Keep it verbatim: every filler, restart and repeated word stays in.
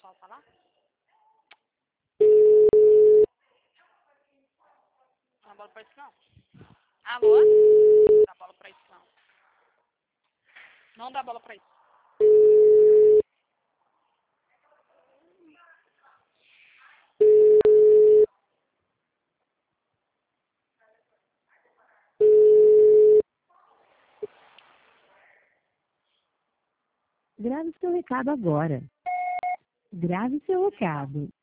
pessoal falar? Não dá bola pra isso não. Alô? Não dá bola pra isso não. Não dá bola pra isso. Grave seu recado agora. Grave seu recado.